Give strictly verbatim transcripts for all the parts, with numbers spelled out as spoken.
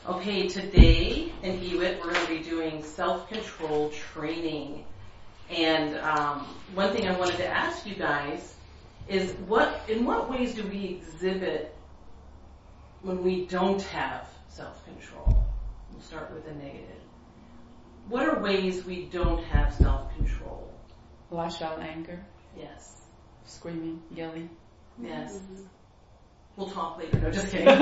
Okay, today in E W I T we're going to be doing self-control training. And um, one thing I wanted to ask you guys is what, in what ways do we exhibit when we don't have self-control? We'll start with the negative. What are ways we don't have self-control? Lash out anger. Yes. Screaming, yelling. Yes. Mm-hmm. We'll talk later. No, just kidding.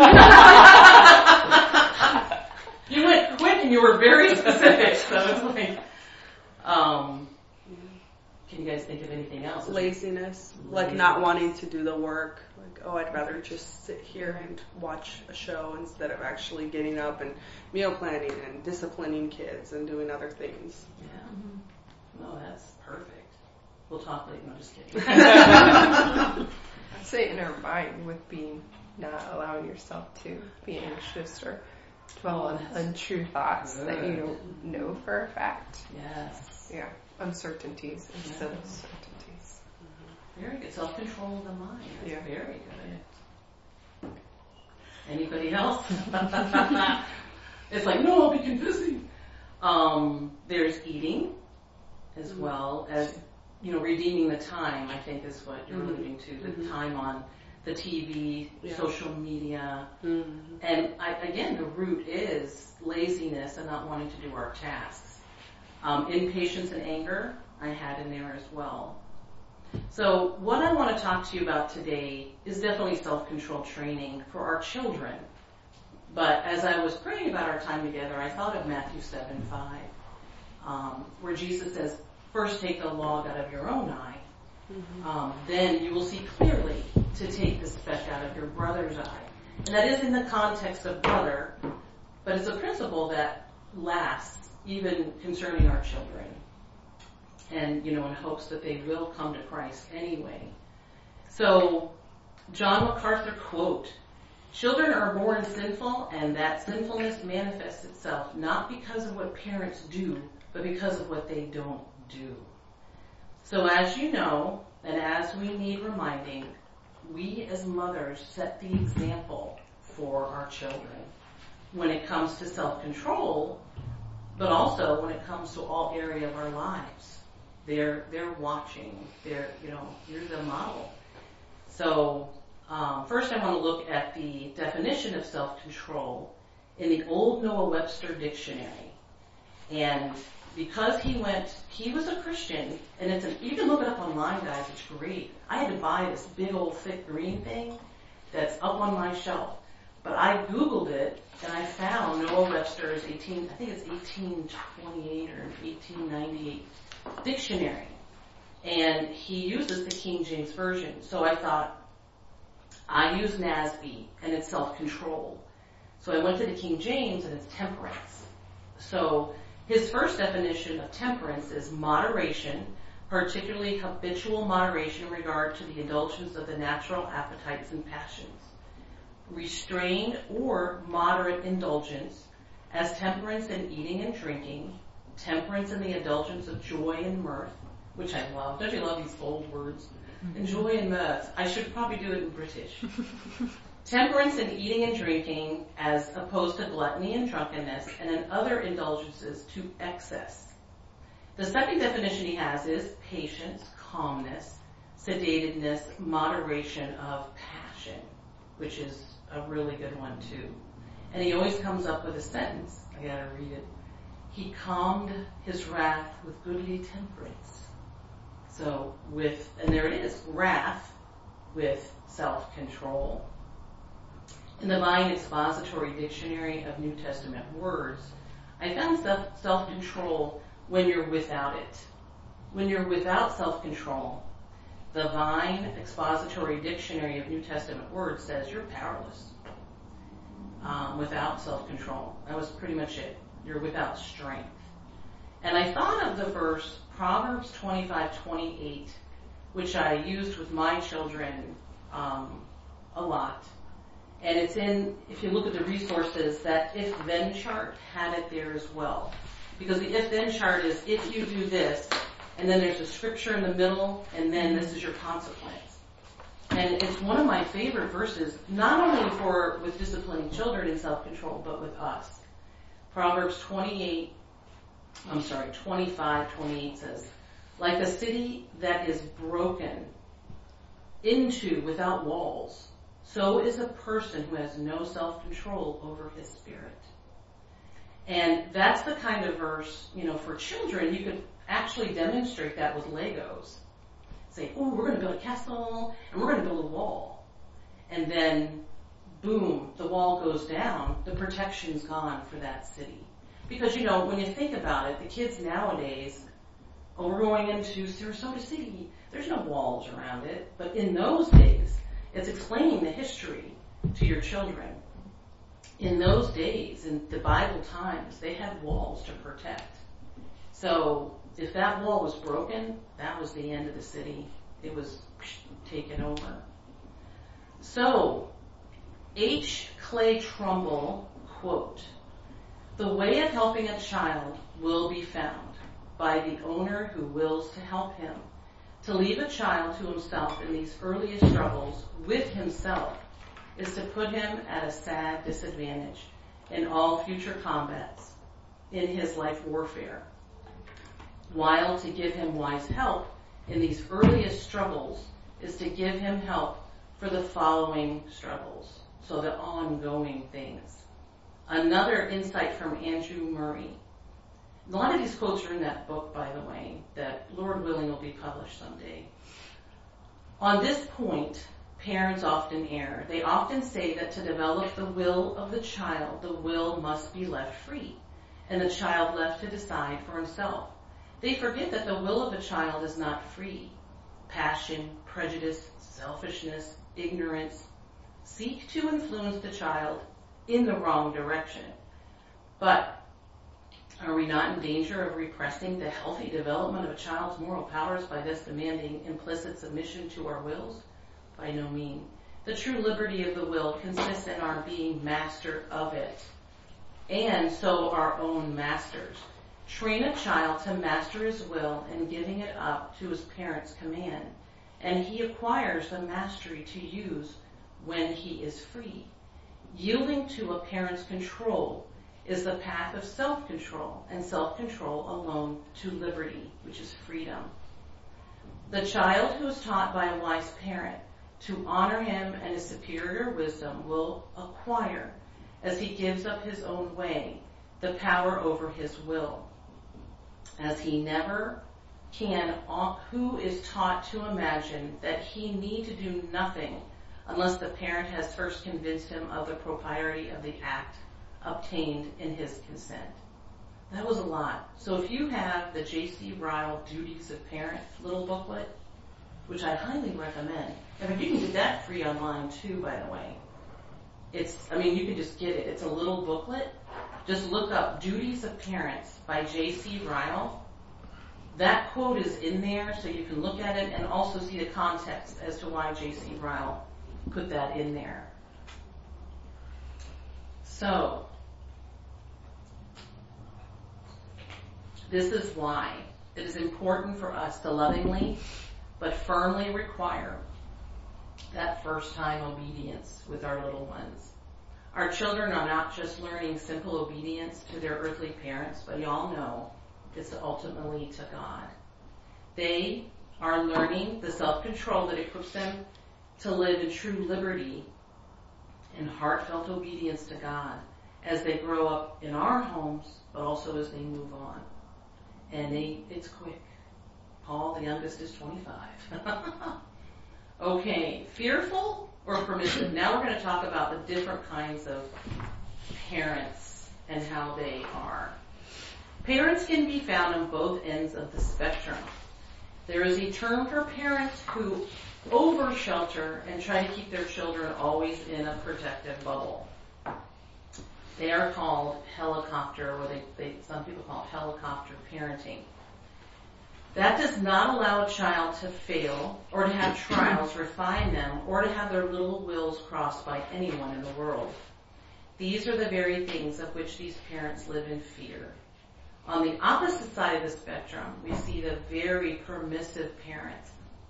You went quick and you were very specific, so it's like, um, can you guys think of anything else? Laziness, like not wanting to do the work. Like, oh, I'd rather just sit here and watch a show instead of actually getting up and meal planning and disciplining kids and doing other things. Yeah. Mm-hmm. No, that's perfect. We'll talk later. No, just kidding. I'd say inner mind with being not allowing yourself to be anxious or dwell on untrue thoughts Good. That you don't know for a fact. Yes. Yeah. Uncertainties instead yeah. of certainties. Mm-hmm. Very good. Self-control of the mind. That's yeah. very good. Anybody else? It's like, no, I'll be convincing. Um, there's eating as mm-hmm. well as, you know, redeeming the time, I think is what you're mm-hmm. alluding to, the mm-hmm. time on the T V, yeah. social media. Mm-hmm. And I, again, the root is laziness and not wanting to do our tasks. Um, impatience and anger, I had in there as well. So what I want to talk to you about today is definitely self-control training for our children. But as I was praying about our time together, I thought of Matthew seven five, um, where Jesus says, first take the log out of your own eye. Mm-hmm. Um, then you will see clearly to take the speck out of your brother's eye. And that is in the context of brother, but it's a principle that lasts even concerning our children. And, you know, in hopes that they will come to Christ anyway. So, John MacArthur quote, children are born sinful and that sinfulness manifests itself not because of what parents do, but because of what they don't do. So as you know, and as we need reminding, we as mothers set the example for our children when it comes to self-control, but also when it comes to all area of our lives. They're they're watching. They're, you know, you're the model. So um, first I want to look at the definition of self-control in the Old Noah Webster Dictionary. And because he went, he was a Christian, and it's an, you can look it up online, guys, it's great. I had to buy this big old thick green thing that's up on my shelf. But I Googled it, and I found Noah Webster's eighteen, I think it's eighteen twenty-eight or eighteen ninety-eight dictionary. And he uses the King James Version. So I thought, I use N A S B, and it's self-control. So I went to the King James, and it's temperance. So his first definition of temperance is moderation, particularly habitual moderation in regard to the indulgence of the natural appetites and passions. Restrained or moderate indulgence as temperance in eating and drinking, temperance in the indulgence of joy and mirth, which I love. Don't you love these old words? Mm-hmm. And joy and mirth. I should probably do it in British. Temperance in eating and drinking as opposed to gluttony and drunkenness, and in other indulgences to excess. The second definition he has is patience, calmness, sedatedness, moderation of passion, which is a really good one too. And he always comes up with a sentence. I gotta read it. He calmed his wrath with goodly temperance. So with, and there it is, wrath with self-control. In the Vine Expository Dictionary of New Testament Words, I found self, self-control when you're without it. When you're without self-control, the Vine Expository Dictionary of New Testament Words says you're powerless um, without self-control. That was pretty much it. You're without strength. And I thought of the verse Proverbs twenty-five twenty-eight, which I used with my children um, a lot. And it's in, if you look at the resources, that if-then chart had it there as well. Because the if-then chart is if you do this, and then there's a scripture in the middle, and then this is your consequence. And it's one of my favorite verses, not only for with disciplining children in self-control, but with us. Proverbs twenty-eight, I'm sorry, twenty-five, twenty-eight says, like a city that is broken into without walls, so is a person who has no self-control over his spirit. And that's the kind of verse, you know, for children, you could actually demonstrate that with Legos. Say, oh, we're going to build a castle, and we're going to build a wall. And then, boom, the wall goes down, the protection's gone for that city. Because, you know, when you think about it, the kids nowadays, oh, we're going into Sarasota City, there's no walls around it. But in those days, it's explaining the history to your children. In those days, in the Bible times, they had walls to protect. So if that wall was broken, that was the end of the city. It was taken over. So, H. Clay Trumbull, quote, the way of helping a child will be found by the owner who wills to help him. To leave a child to himself in these earliest struggles with himself is to put him at a sad disadvantage in all future combats in his life warfare. While to give him wise help in these earliest struggles is to give him help for the following struggles, so the ongoing things. Another insight from Andrew Murray. A lot of these quotes are in that book, by the way, that Lord willing will be published someday. On this point, parents often err. They often say that to develop the will of the child, the will must be left free, and the child left to decide for himself. They forget that the will of a child is not free. Passion, prejudice, selfishness, ignorance seek to influence the child in the wrong direction. But are we not in danger of repressing the healthy development of a child's moral powers by thus demanding implicit submission to our wills? By no means. The true liberty of the will consists in our being master of it, and so our own masters. Train a child to master his will and giving it up to his parents' command, and he acquires the mastery to use when he is free. Yielding to a parent's control is the path of self-control, and self-control alone to liberty, which is freedom. The child who is taught by a wise parent to honor him and his superior wisdom will acquire, as he gives up his own way, the power over his will. As he never can, who is taught to imagine that he need to do nothing unless the parent has first convinced him of the propriety of the act obtained in his consent. That was a lot. So if you have the J C Ryle Duties of Parent little booklet, which I highly recommend, and you can get that free online too, by the way. It's, I mean, you can just get it. It's a little booklet. Just look up Duties of Parents by J C Ryle. That quote is in there, so you can look at it and also see the context as to why J C Ryle put that in there. So, this is why it is important for us to lovingly but firmly require that first time obedience with our little ones. Our children are not just learning simple obedience to their earthly parents, but y'all know it's ultimately to God. They are learning the self-control that equips them to live in true liberty and heartfelt obedience to God as they grow up in our homes, but also as they move on. And they, it's quick. Paul, the youngest, is twenty-five. Okay, fearful or permissive? Now we're going to talk about the different kinds of parents and how they are. Parents can be found on both ends of the spectrum. There is a term for parents who over-shelter and try to keep their children always in a protective bubble. They are called helicopter, or they, they, some people call it helicopter parenting. That does not allow a child to fail or to have trials refine them or to have their little wills crossed by anyone in the world. These are the very things of which these parents live in fear. On the opposite side of the spectrum, we see the very permissive parents.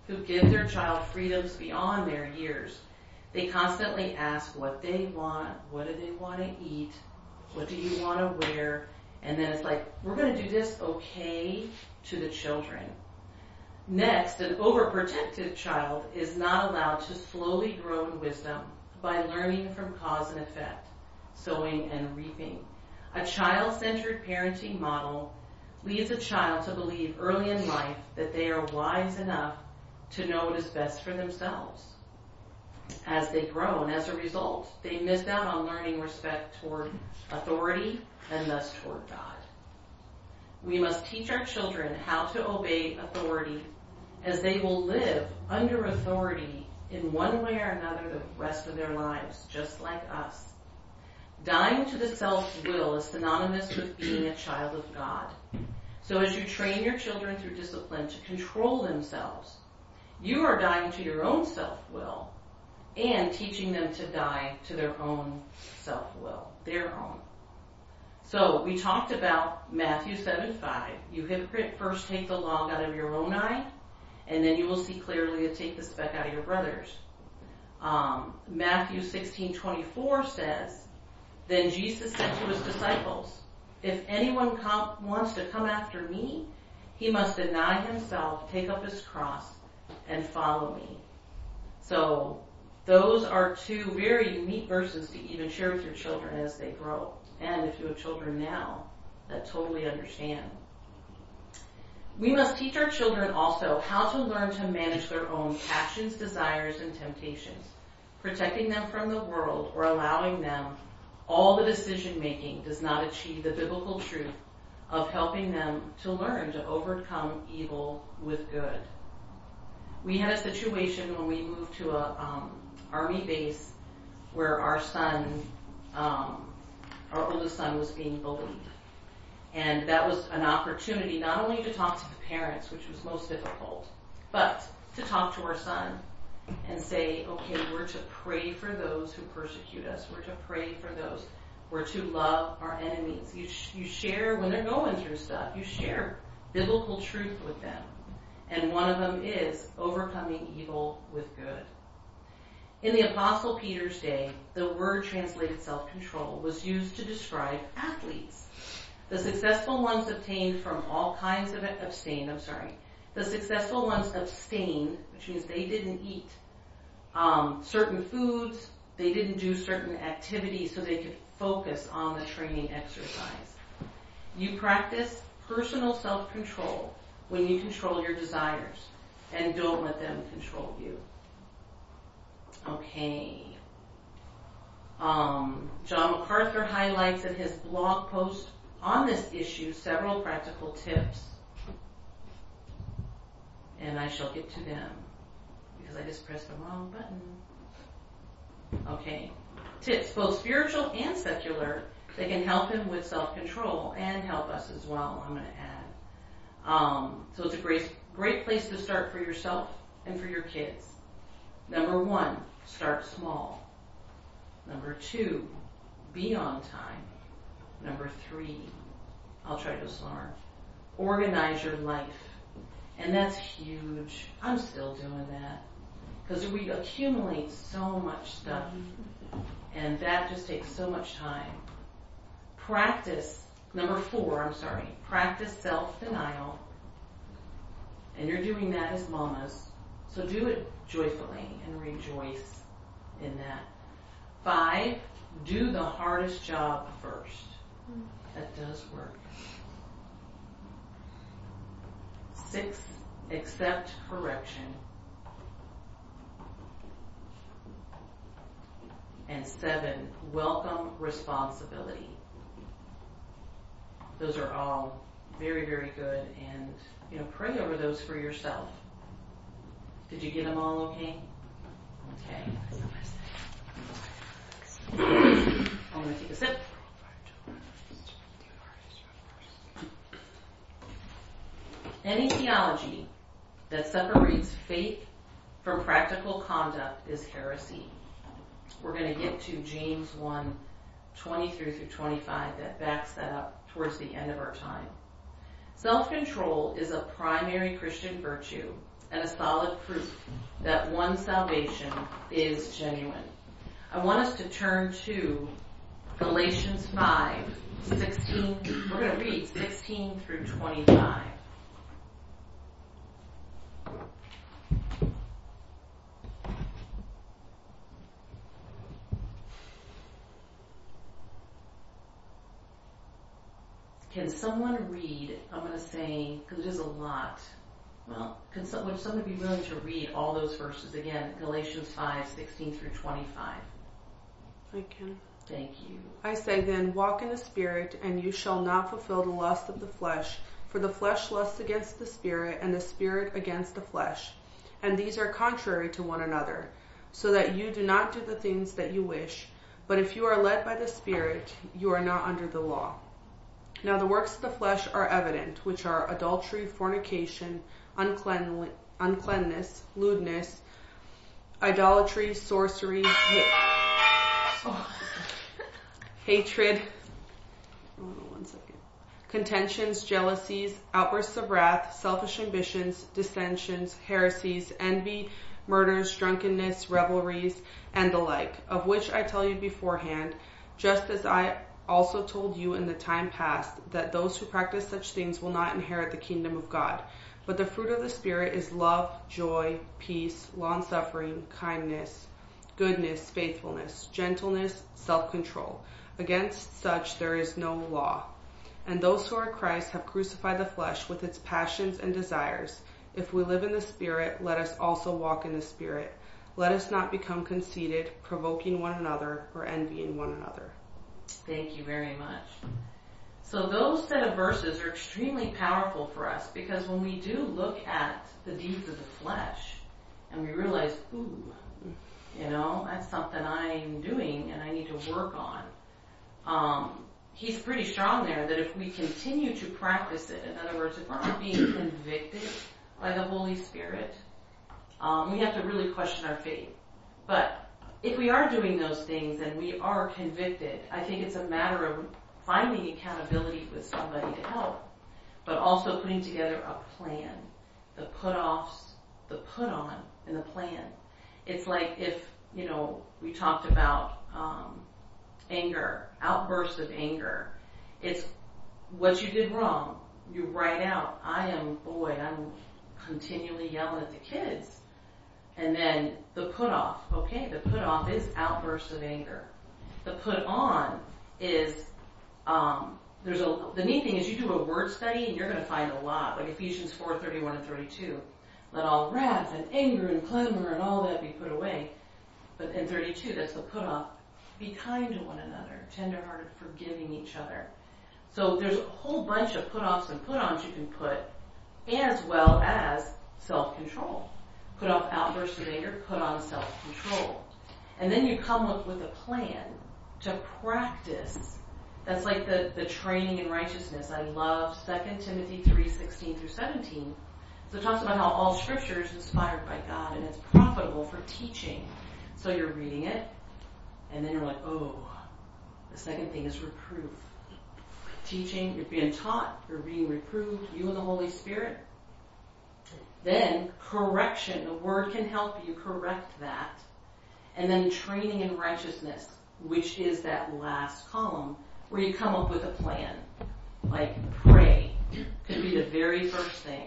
who give their child freedoms beyond their years. They constantly ask what they want, what do they want to eat, what do you want to wear, and then it's like, we're going to do this, okay, to the children. Next, an overprotected child is not allowed to slowly grow in wisdom by learning from cause and effect, sowing and reaping. A child-centered parenting model leads a child to believe early in life that they are wise enough to know what is best for themselves as they grow, and as a result, they miss out on learning respect toward authority and thus toward God. We must teach our children how to obey authority, as they will live under authority in one way or another the rest of their lives, just like us. Dying to the self-will is synonymous with being a child of God. So as you train your children through discipline to control themselves, you are dying to your own self-will and teaching them to die to their own self-will, their own. So we talked about Matthew seven five. You hypocrite, first take the log out of your own eye, and then you will see clearly to take the speck out of your brother's. Um, Matthew sixteen twenty-four says, then Jesus said to his disciples, if anyone com- wants to come after me, he must deny himself, take up his cross, and follow me. So those are two very unique verses to even share with your children as they grow. And if you have children now that totally understand. We must teach our children also how to learn to manage their own passions, desires, and temptations, protecting them from the world or allowing them. All the decision making does not achieve the biblical truth of helping them to learn to overcome evil with good. We had a situation when we moved to a um, army base where our son, um, our oldest son, was being bullied. And that was an opportunity not only to talk to the parents, which was most difficult, but to talk to our son and say, okay, we're to pray for those who persecute us. We're to pray for those. We're to love our enemies. You, sh- you share, when they're going through stuff, you share biblical truth with them. And one of them is overcoming evil with good. In the Apostle Peter's day, the word translated self-control was used to describe athletes. The successful ones obtained from all kinds of abstained, I'm sorry. The successful ones abstained, which means they didn't eat um, certain foods, they didn't do certain activities so they could focus on the training exercise. You practice personal self-control when you control your desires and don't let them control you. Okay. Um, John MacArthur highlights in his blog post on this issue several practical tips. And I shall get to them because I just pressed the wrong button. Okay. Tips, both spiritual and secular, that can help him with self-control and help us as well, I'm going to add. Um, so it's a great, great place to start for yourself and for your kids. Number one, start small. Number two, be on time. Number three, I'll try to go slower. Organize your life. And that's huge. I'm still doing that. Because we accumulate so much stuff. And that just takes so much time. Practice, number four, I'm sorry. Practice self-denial. And you're doing that as mamas. So do it joyfully and rejoice in that. Five, do the hardest job first. That does work. Six, accept correction. And seven, welcome responsibility. Those are all very, very good. And, you know, pray over those for yourself. Did you get them all okay? Okay. I'm going to take a sip. Any theology that separates faith from practical conduct is heresy. We're going to get to James one, twenty-three through twenty-five that backs that up towards the end of our time. Self-control is a primary Christian virtue and a solid proof that one's salvation is genuine. I want us to turn to Galatians five, sixteen. We're going to read sixteen through twenty-five. Can someone read, I'm going to say, because it is a lot. Well, can some, would someone be willing to read all those verses again? Galatians five, sixteen through twenty-five. I can. Thank you. I say then, walk in the Spirit, and you shall not fulfill the lust of the flesh. For the flesh lusts against the Spirit, and the Spirit against the flesh. And these are contrary to one another, so that you do not do the things that you wish. But if you are led by the Spirit, you are not under the law. Now the works of the flesh are evident, which are adultery, fornication, uncleanli- uncleanness, lewdness, idolatry, sorcery, ha- oh. hatred, oh, one second, contentions, jealousies, outbursts of wrath, selfish ambitions, dissensions, heresies, envy, murders, drunkenness, revelries, and the like, of which I tell you beforehand, just as I also told you in the time past, that those who practice such things will not inherit the kingdom of God. But the fruit of the Spirit is love, joy, peace, long-suffering, kindness, goodness, faithfulness, gentleness, self-control. Against such there is no law. And those who are Christ have crucified the flesh with its passions and desires. If we live in the Spirit, let us also walk in the Spirit. Let us not become conceited, provoking one another, or envying one another. Thank you very much. So those set of verses are extremely powerful for us, because when we do look at the deeds of the flesh and we realize, ooh, you know, that's something I'm doing and I need to work on. Um, he's pretty strong there that if we continue to practice it, in other words, if we're not being convicted by the Holy Spirit, um, we have to really question our faith. But if we are doing those things and we are convicted, I think it's a matter of finding accountability with somebody to help, but also putting together a plan, the put-offs, the put-on, and the plan. It's like if, you know, we talked about um, anger, outbursts of anger. It's what you did wrong. You write out, I am, boy, I'm continually yelling at the kids. And then the put off, okay, the put off is outbursts of anger. The put on is, um, there's a, the neat thing is you do a word study and you're going to find a lot, like Ephesians four, thirty-one and thirty-two. Let all wrath and anger and clamor and all that be put away. But in thirty-two, that's the put off. Be kind to one another, tenderhearted, forgiving each other. So there's a whole bunch of put offs and put ons you can put, as well as self-control. Put off outbursts of anger, put on self-control. And then you come up with a plan to practice. That's like the, the training in righteousness. I love Second Timothy three, sixteen through seventeen. So it talks about how all scripture is inspired by God and it's profitable for teaching. So you're reading it, and then you're like, oh, the second thing is reproof. Teaching, you're being taught, you're being reproved, you and the Holy Spirit. Then correction, the word can help you correct that. And then training in righteousness, which is that last column where you come up with a plan. Like pray, could be the very first thing.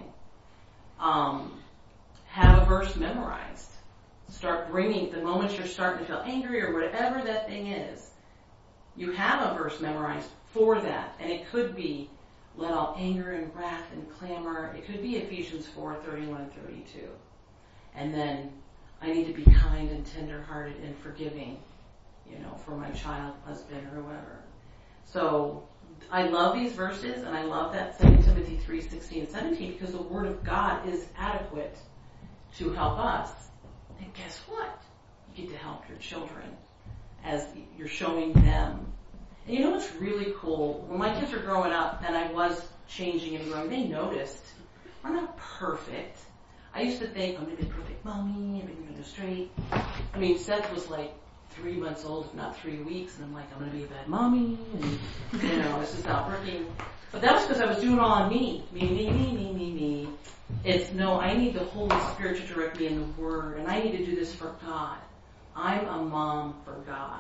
Um, have a verse memorized. Start bringing, the moment you're starting to feel angry or whatever that thing is, you have a verse memorized for that. And it could be, let all anger and wrath and clamor. It could be Ephesians four, thirty-one and thirty-two. And then I need to be kind and tender-hearted and forgiving, you know, for my child, husband, or whoever. So I love these verses, and I love that Second Timothy three, sixteen and seventeen, because the Word of God is adequate to help us. And guess what? You get to help your children as you're showing them. And you know what's really cool? When my kids were growing up and I was changing and growing, they noticed I'm not perfect. I used to think I'm going to be a perfect mommy, I'm going to go straight. I mean, Seth was like three months old, if not three weeks, and I'm like, I'm going to be a bad mommy, and, you know, this is not working. But that was because I was doing it all on me. Me, me, me, me, me, me. It's, no, I need the Holy Spirit to direct me in the Word, and I need to do this for God. I'm a mom for God.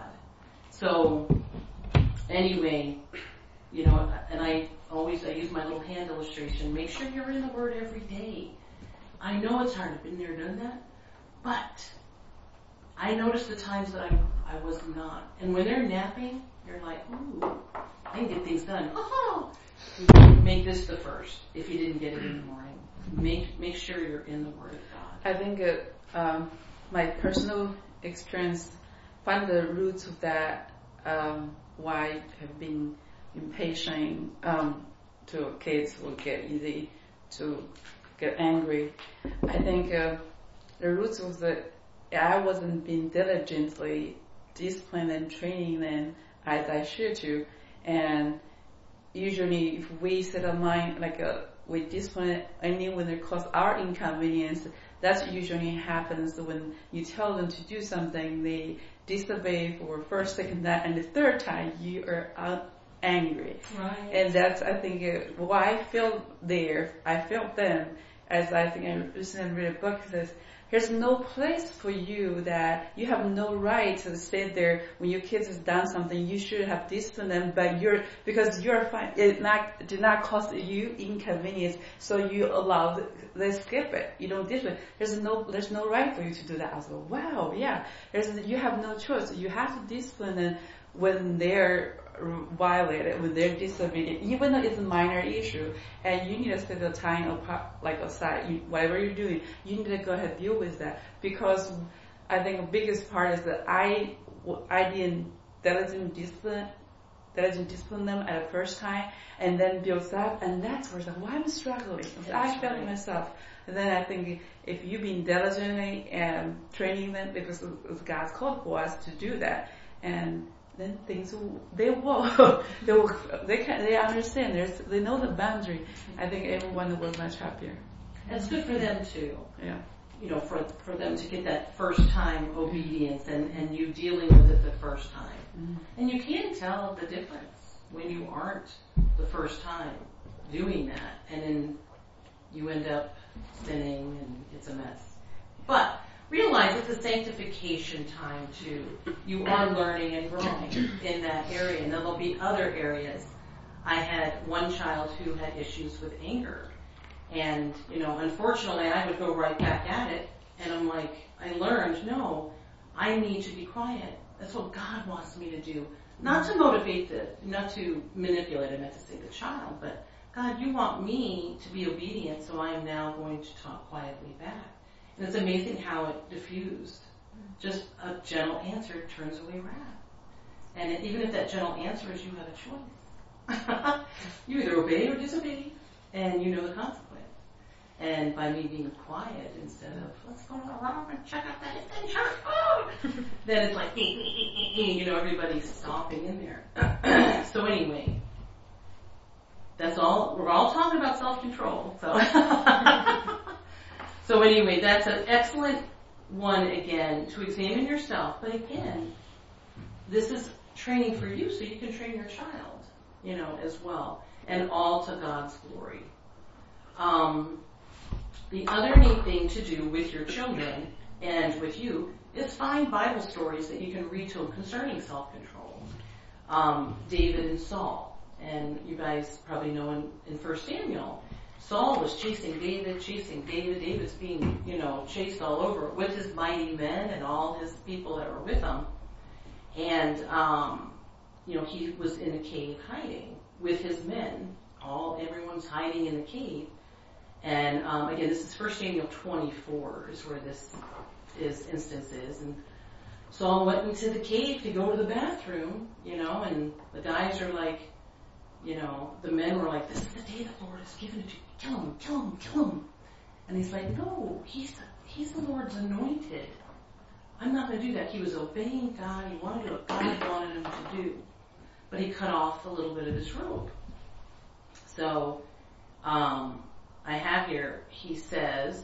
So, anyway, you know, and I always, I use my little hand illustration. Make sure you're in the Word every day. I know it's hard. I've been there, done that. But I noticed the times that I, I was not. And when they're napping, you're like, ooh, I can get things done. Oh, make this the first if you didn't get it in the morning. Make make sure you're in the Word of God. I think uh, um, my personal experience find the roots of that. Um, why I have been impatient um, to kids will get easy to get angry. I think uh, the roots was that I wasn't being diligently disciplined and training them as I should to, and usually if we set a mind like a we discipline only when it causes our inconvenience. That usually happens when you tell them to do something, they disobey for first, second, time, and the third time you are out angry. Right. And that's, I think, uh, why I felt there, I felt then, as I think I recently read a book that says, there's no place for you that you have no right to sit there when your kids has done something. You should have disciplined them, but you're because you're fine. It not did not cause you inconvenience, so you allow they skip it. You don't discipline. There's no there's no right for you to do that. I was like, wow, yeah. There's you have no choice. You have to discipline them when they're violated, when they're disobedient, even though it's a minor issue, and you need to set the time apart, like aside, you, whatever you're doing, you need to go ahead and deal with that. Because I think the biggest part is that I, I didn't diligent discipline, diligent discipline them at the first time, and then builds up, and that's where like, why I'm struggling. I felt it myself. And then I think if you've been diligently and training them, because it's God's call for us to do that, and then things will, they will, they will, they can, they understand, There's, they know the boundary. I think everyone will be much happier. It's good for them too. Yeah. You know, for for them to get that first time obedience and, and you dealing with it the first time. Mm-hmm. And you can tell the difference when you aren't the first time doing that, and then you end up sinning and it's a mess. But realize it's a sanctification time too. You are learning and growing in that area, and then there'll be other areas. I had one child who had issues with anger, and you know, unfortunately, I would go right back at it, and I'm like, I learned, no, I need to be quiet. That's what God wants me to do, not to motivate the, not to manipulate. I meant to say the child, but God, you want me to be obedient, so I am now going to talk quietly back. And it's amazing how it diffused. Just a gentle answer turns away wrath. And it, even if that gentle answer is you have a choice. You either obey or disobey, and you know the consequence. And by me being quiet instead of, let's go around and check out that adventure, oh! Then it's like, you know, everybody's stomping in there. So anyway, that's all, we're all talking about self-control, so. So anyway, that's an excellent one again, to examine yourself. But again, this is training for you so you can train your child, you know, as well. And all to God's glory. Um, the other neat thing to do with your children and with you is find Bible stories that you can read to them concerning self-control. Um, David and Saul. And you guys probably know in, in First Samuel, Saul was chasing David, chasing David. David's being, you know, chased all over with his mighty men and all his people that were with him. And, um, you know, he was in a cave hiding with his men. All, everyone's hiding in the cave. And, um, again, this is First Samuel twenty-four is where this is, instance is. And Saul went into the cave to go to the bathroom, you know, and the guys are like, you know, the men were like, this is the day the Lord has given it to you. Kill him, kill him, kill him. And he's like, no, he's he's the Lord's anointed. I'm not going to do that. He was obeying God. He wanted to do what God wanted him to do. But he cut off a little bit of his robe. So, um, I have here, he says,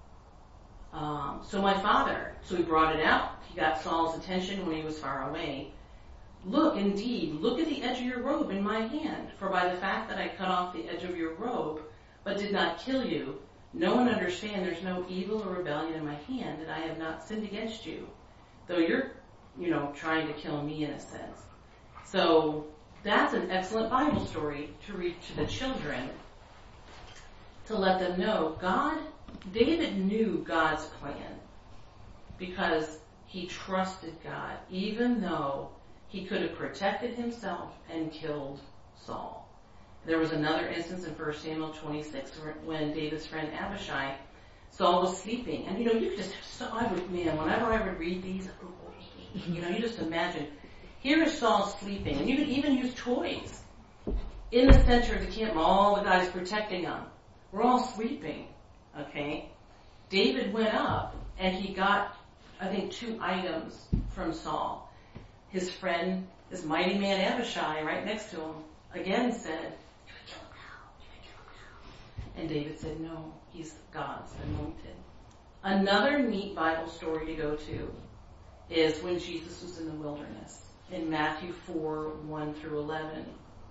um, so my father, so he brought it out. He got Saul's attention when he was far away. Look, indeed, look at the edge of your robe in my hand, for by the fact that I cut off the edge of your robe, but did not kill you, know and understand there's no evil or rebellion in my hand, and I have not sinned against you, though you're, you know, trying to kill me in a sense. So that's an excellent Bible story to read to the children, to let them know God, David knew God's plan because he trusted God, even though he could have protected himself and killed Saul. There was another instance in First Samuel twenty-six when David's friend Abishai, Saul was sleeping. And you know, you could just, so I would, man, whenever I would read these, you know, you just imagine, here is Saul sleeping. And you could even use toys in the center of the camp, all the guys protecting him. We're all sleeping, okay? David went up and he got, I think, two items from Saul. His friend, this mighty man Abishai, right next to him, again said, "You can kill him now. You can kill him now." And David said, "No, he's God's anointed." Another neat Bible story to go to is when Jesus was in the wilderness in Matthew four, one through eleven.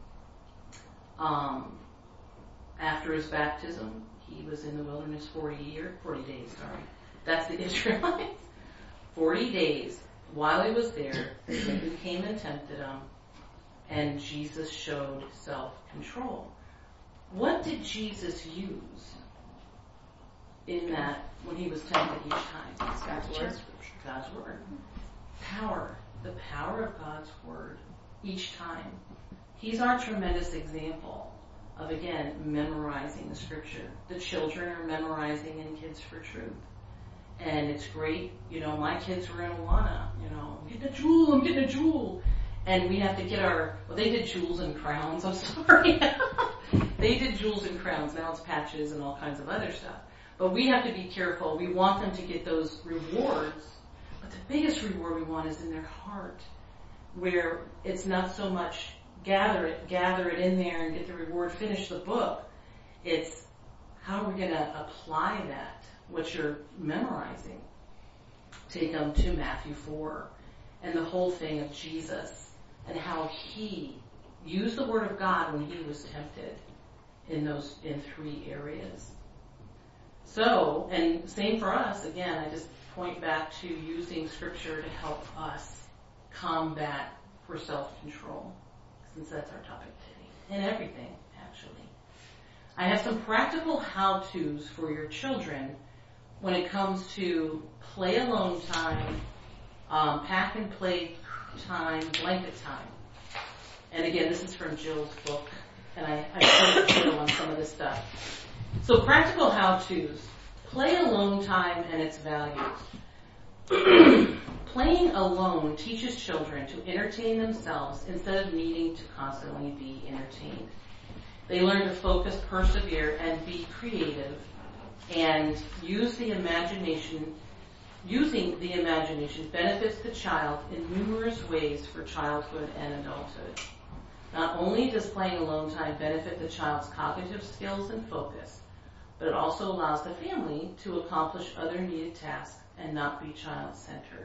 Um, after his baptism, he was in the wilderness forty year, forty days. Sorry, that's the Israelites. Forty days. While he was there, Satan came and tempted him, and Jesus showed self-control. What did Jesus use in that when he was tempted each time? God's word. God's word. Power. The power of God's word each time. He's our tremendous example of, again, memorizing the scripture. The children are memorizing in Kids for Truth. And it's great, you know, my kids were in Awana, you know, I'm getting a jewel, I'm getting a jewel. And we have to get our, well, they did jewels and crowns, I'm sorry. They did jewels and crowns, now it's patches and all kinds of other stuff. But we have to be careful. We want them to get those rewards, but the biggest reward we want is in their heart, where it's not so much gather it, gather it in there and get the reward, finish the book. It's how are we going to apply that? What you're memorizing. Take them to Matthew four and the whole thing of Jesus and how he used the word of God when he was tempted in those, in three areas. So, and same for us, again, I just point back to using scripture to help us combat for self-control, since that's our topic today, and everything, actually. I have some practical how-tos for your children when it comes to play alone time, um, pack and play time, blanket time. And again, this is from Jill's book, and I, I quote Jill on some of this stuff. So practical how-tos. Play alone time and its values. Playing alone teaches children to entertain themselves instead of needing to constantly be entertained. They learn to focus, persevere, and be creative, and use the imagination. Using the imagination benefits the child in numerous ways for childhood and adulthood. Not only does playing alone time benefit the child's cognitive skills and focus, but it also allows the family to accomplish other needed tasks and not be child-centered.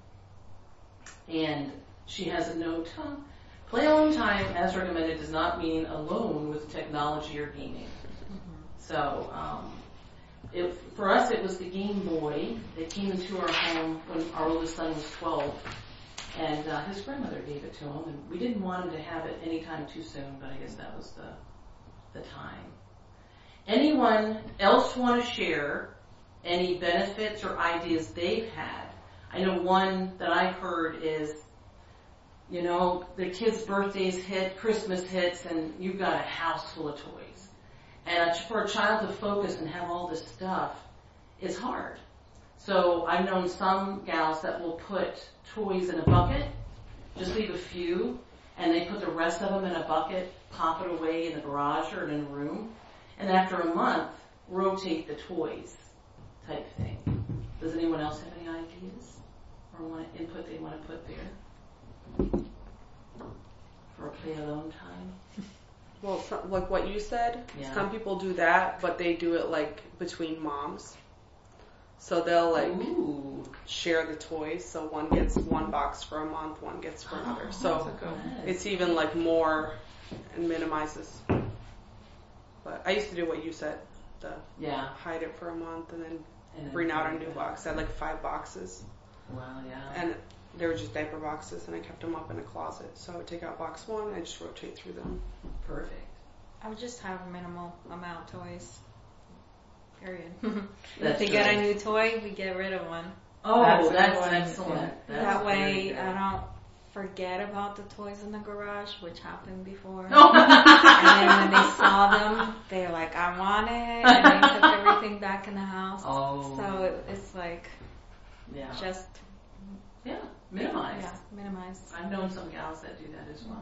And she has a note, huh? Play alone time, as recommended, does not mean alone with technology or gaming. Mm-hmm. So, um, It, for us, it was the Game Boy that came into our home when our oldest son was twelve, and uh, his grandmother gave it to him, and we didn't want him to have it anytime too soon, but I guess that was the the time. Anyone else want to share any benefits or ideas they've had? I know one that I've heard is, you know, the kids' birthdays hit, Christmas hits, and you've got a house full of toys. And for a child to focus and have all this stuff is hard. So I've known some gals that will put toys in a bucket, just leave a few, and they put the rest of them in a bucket, pop it away in the garage or in a room, and after a month, rotate the toys type thing. Does anyone else have any ideas or want input they want to put there for a play alone time? Well, so, like what you said, Yeah. some people do that, but they do it like between moms. So they'll like Ooh. share the toys. So one gets one box for a month, one gets for another. Oh, So that's good. it's even like more and minimizes. But I used to do what you said. the Yeah. hide it for a month and then And then bring out a bring new it box. I had like five boxes, Wow, yeah. and they were just diaper boxes, and I kept them up in a closet. So I would take out box one, and I just rotate through them. Perfect. I would just have minimal amount of toys. Period. That's if we get good. a new toy, we get rid of one. Oh, That's that's, the one, excellent. yeah. That's that very way, good. I don't forget about the toys in the garage, which happened before. No. And then when they saw them, they're like, "I want it," and they took everything back in the house. Oh. So it, it's like Yeah. just Yeah. Minimize. yeah, minimize. I've known some gals that do that as well.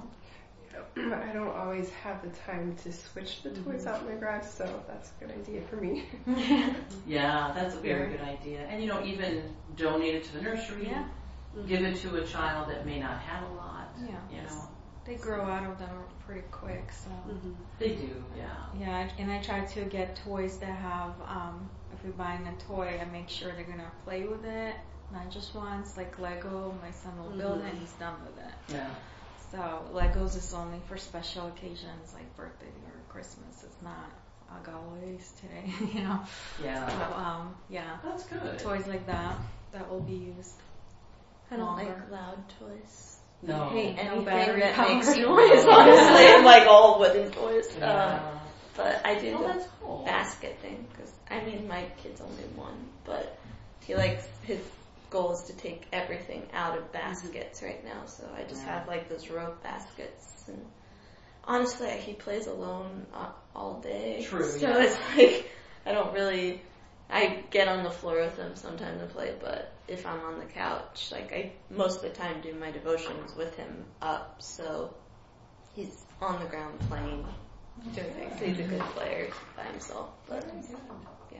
I don't always have the time to switch the toys out in the garage, so that's a good idea for me. Yeah, that's a very good idea. And you know, even donate it to the nursery. Yeah. Give it to a child that may not have a lot. Yeah. You know, They grow out of them pretty quick, so. Mm-hmm. they do. Yeah. Yeah, I- and I try to get toys that have, um, if we're buying a toy, I make sure they're gonna play with it, not just once, like Lego, my son will build it and he's done with it. Yeah. So Legos is only for special occasions like birthday or Christmas. It's not I'll go always today, you know. Yeah. So, um, yeah, That's good. toys like that that will be used. I don't Longer. like loud toys. No. I hate No anything battery that powered makes toys. noise, honestly. I'm like all wooden toys. Um, Yeah. but I do Oh, the that's cool. basket thing because I mean my kid's only one, but he likes his goal is to take everything out of baskets right now. So I just Yeah. have like those rope baskets, and honestly, he plays alone uh, all day. True, So yeah. it's like I don't really. I get on the floor with him sometimes to play, but if I'm on the couch, like I most of the time do my devotions with him up, so he's on the ground playing, doing things. He's a good player by himself, but yeah.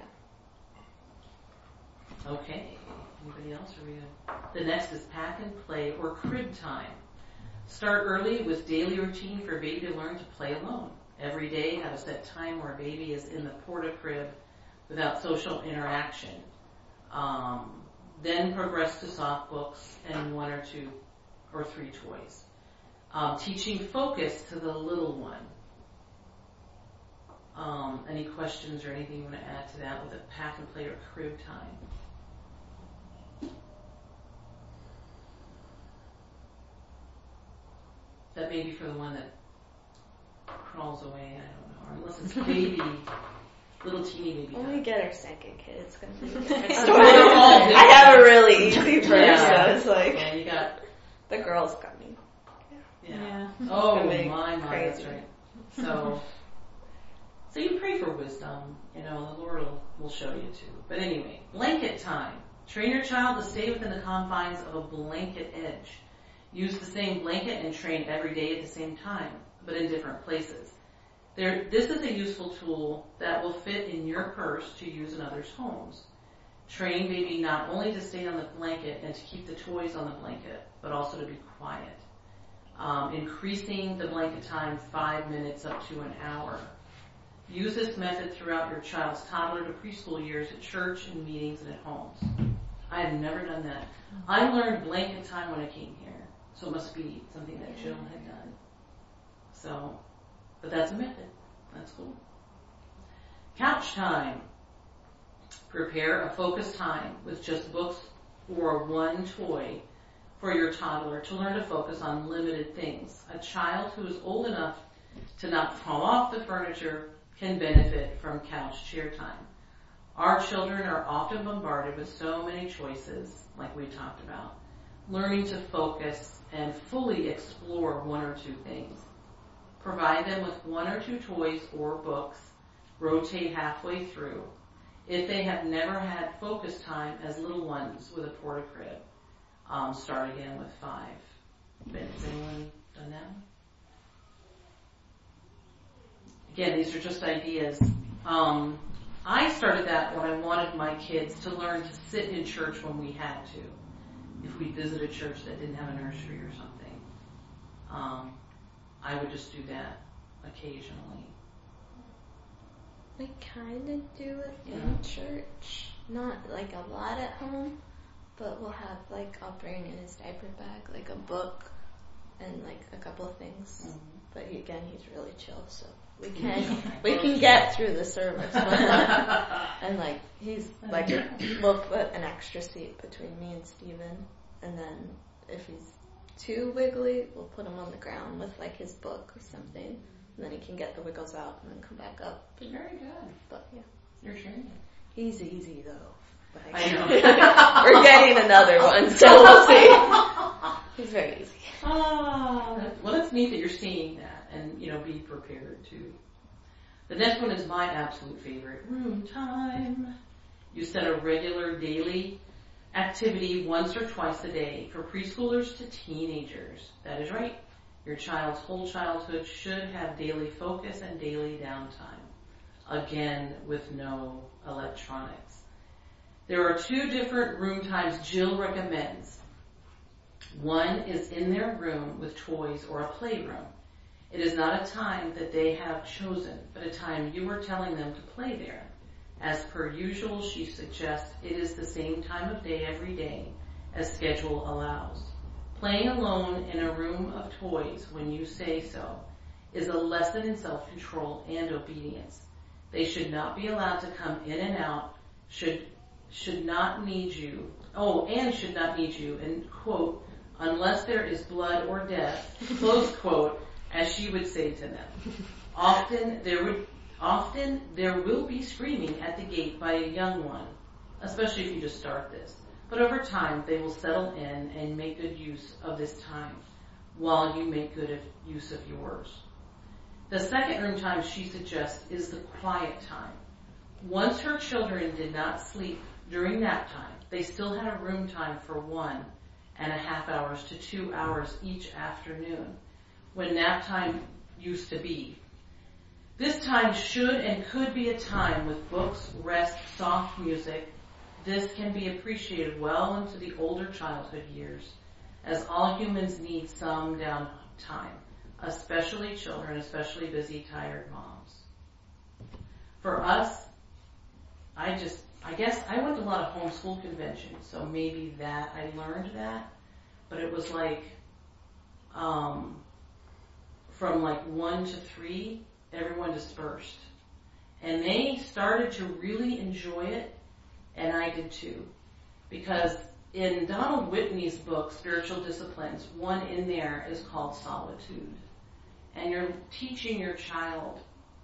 Okay. Anybody else? Are we good? The next is pack and play or crib time. Start early with daily routine for baby to learn to play alone. Every day have a set time where baby is in the porta crib without social interaction. Um, then progress to soft books and one or two or three toys. Um, teaching focus to the little one. Um, any questions or anything you want to add to that with a pack and play or crib time? That may be for the one that crawls away, I don't know. Or unless it's baby, little teeny baby. When we time. get our second kid, it's gonna be a different Oh, story. they're all different. I have a really easy birth, Yeah. so it's like Yeah, you got, the girl's coming. yeah. Yeah. Oh, Gonna be my, my, that's crazy. right. So, so you pray for wisdom. You know, the Lord will, will show you too. But anyway, blanket time. Train your child to stay within the confines of a blanket edge. Use the same blanket and train every day at the same time, but in different places. There, this is a useful tool that will fit in your purse to use in others' homes. Train baby not only to stay on the blanket and to keep the toys on the blanket, but also to be quiet. Um, increasing the blanket time five minutes up to an hour. Use this method throughout your child's toddler to preschool years at church and meetings and at homes. I have never done that. I learned blanket time when I came here, so it must be something that Jill had done. So, but that's a method. That's cool. Couch time. Prepare a focused time with just books or one toy for your toddler to learn to focus on limited things. A child who is old enough to not fall off the furniture can benefit from couch chair time. Our children are often bombarded with so many choices, like we talked about. Learning to focus and fully explore one or two things. Provide them with one or two toys or books. Rotate halfway through. If they have never had focus time as little ones with a porta crib, um, start again with five minutes. Anyone done that? Again, these are just ideas. Um, I started that when I wanted my kids to learn to sit in church when we had to. If we visit a church that didn't have a nursery or something, um, I would just do that occasionally. We kind of do it Yeah. in church, not like a lot at home, but we'll have like I'll bring in his diaper bag like a book and like a couple of things. Mm-hmm. but he, again, he's really chill, so we can we can get through the service. But like, and like he's like we'll put an extra seat between me and Steven, and then if he's too wiggly, we'll put him on the ground with like his book or something, and then he can get the wiggles out and then come back up. Very good. But yeah, You're training. he's easy though. Like, I know. we're getting another one, so we'll see. He's very easy. Ah, well, it's neat that you're seeing that, and you know, be prepared too. The next one is my absolute favorite: room time. You set a regular daily activity once or twice a day for preschoolers to teenagers. That is right. Your child's whole childhood should have daily focus and daily downtime. Again, with no electronics. There are two different room times Jill recommends. One is in their room with toys or a playroom. It is not a time that they have chosen, but a time you are telling them to play there. As per usual, she suggests it is the same time of day every day as schedule allows. Playing alone in a room of toys when you say so is a lesson in self-control and obedience. They should not be allowed to come in and out, should should not need you, oh, and should not need you, and quote, unless there is blood or death, close quote, as she would say to them. Often there would, often there will be screaming at the gate by a young one, especially if you just start this. But over time, they will settle in and make good use of this time, while you make good use of yours. The second room time she suggests is the quiet time. Once her children did not sleep during nap time, they still had a room time for one and a half hours to two hours each afternoon, when nap time used to be. This time should and could be a time with books, rest, soft music. This can be appreciated well into the older childhood years, as all humans need some downtime, especially children, especially busy, tired moms. For us, I just, I guess I went to a lot of homeschool conventions, so maybe that, I learned that, but it was like, um, from like one to three, everyone dispersed. And they started to really enjoy it, and I did too. Because in Donald Whitney's book, Spiritual Disciplines, one in there is called Solitude. And you're teaching your child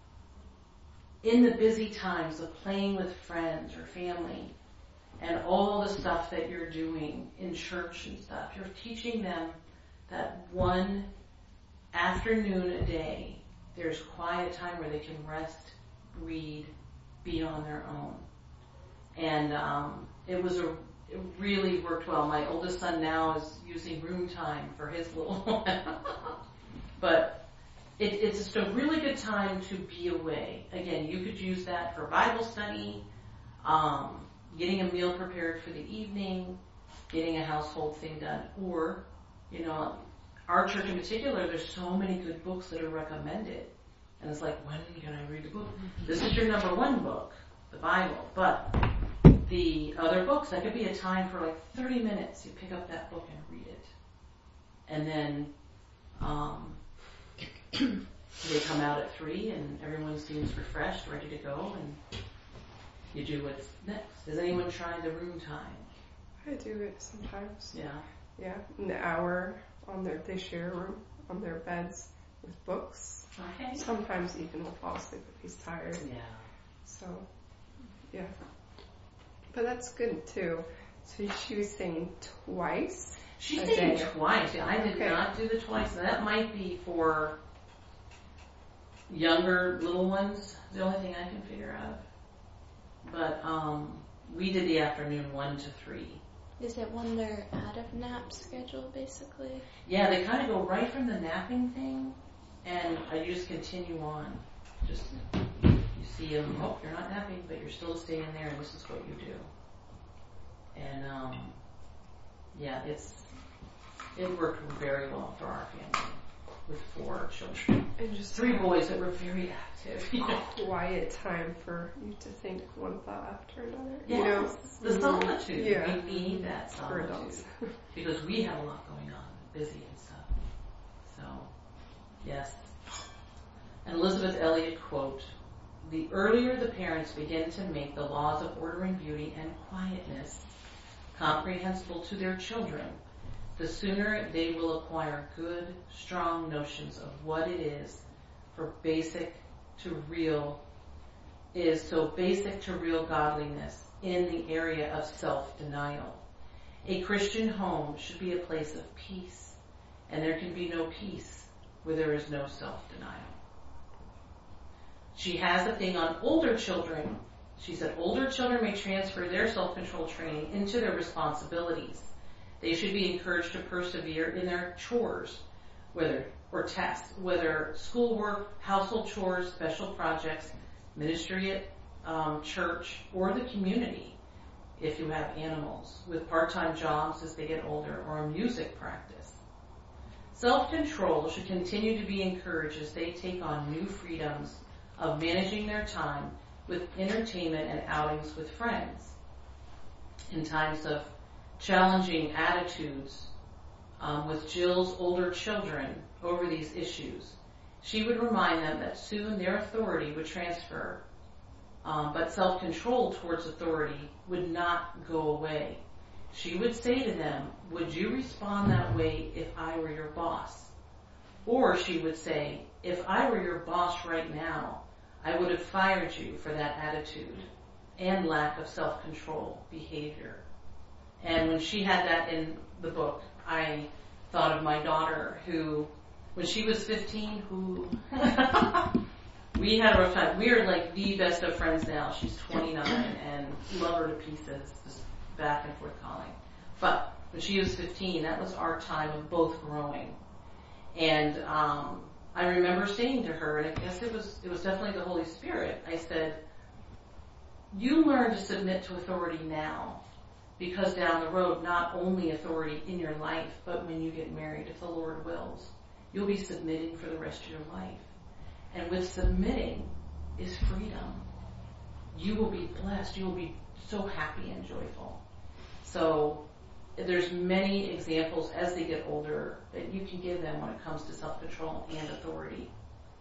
in the busy times of playing with friends or family and all the stuff that you're doing in church and stuff. You're teaching them that one afternoon a day, there's quiet time where they can rest, read, be on their own. And um, it was a, it really worked well. My oldest son now is using room time for his little one. But it, it's just a really good time to be away. Again, you could use that for Bible study, um, getting a meal prepared for the evening, getting a household thing done, or, you know, our church in particular, there's so many good books that are recommended. And it's like, when can I read the book? This is your number one book, the Bible. But the other books, that could be a time for like thirty minutes. You pick up that book and read it. And then um, they come out at three and everyone seems refreshed, ready to go, and you do what's next. Has anyone tried the room time? I do it sometimes. Yeah. Yeah, an hour on their, they share a room on their beds with books. Okay. Sometimes Ethan will fall asleep if he's tired. Yeah. So, yeah. But that's good too. So she was saying twice. She's a saying day. twice. I did Okay. not do the twice. That might be for younger little ones. The only thing I can figure out. But um, we did the afternoon one to three. Is it when they're out of nap schedule, basically? Yeah, they kind of go right from the napping thing, and I just continue on. Just you see them. Oh, you're not napping, but you're still staying there, and this is what you do. And um, yeah, it's it worked very well for our family with four children, And just three boys that were very active. You know? quiet time for you to think one thought after another. Yes, You know? the solitude. Yeah. We need that For solitude adults. because we have a lot going on, busy and stuff. So, yes, Elizabeth Elliot quote, "The earlier the parents begin to make the laws of order and beauty and quietness comprehensible to their children, the sooner they will acquire good, strong notions of what it is for basic to real, is so basic to real godliness in the area of self-denial. A Christian home should be a place of peace, and there can be no peace where there is no self-denial." She has a thing on older children. She said older children may transfer their self-control training into their responsibilities. They should be encouraged to persevere in their chores, whether or tasks, whether schoolwork, household chores, special projects, ministry at um, church, or the community, if you have animals, with part-time jobs as they get older, or a music practice. Self-control should continue to be encouraged as they take on new freedoms of managing their time with entertainment and outings with friends. In times of challenging attitudes um, with Jill's older children over these issues, she would remind them that soon their authority would transfer, um, but self-control towards authority would not go away. She would say to them, "Would you respond that way if I were your boss?" Or she would say, "If I were your boss right now, I would have fired you for that attitude and lack of self-control behavior." And when she had that in the book, I thought of my daughter who, when she was fifteen, who we had a rough time. We are like the best of friends now. She's twenty-nine and love her to pieces, just back and forth calling. But when she was fifteen, that was our time of both growing. And um, I remember saying to her, and I guess it was it was definitely the Holy Spirit, I said, "You learn to submit to authority now, because down the road, not only authority in your life, but when you get married, if the Lord wills, you'll be submitting for the rest of your life. And with submitting is freedom. You will be blessed. You will be so happy and joyful." So there's many examples as they get older that you can give them when it comes to self-control and authority.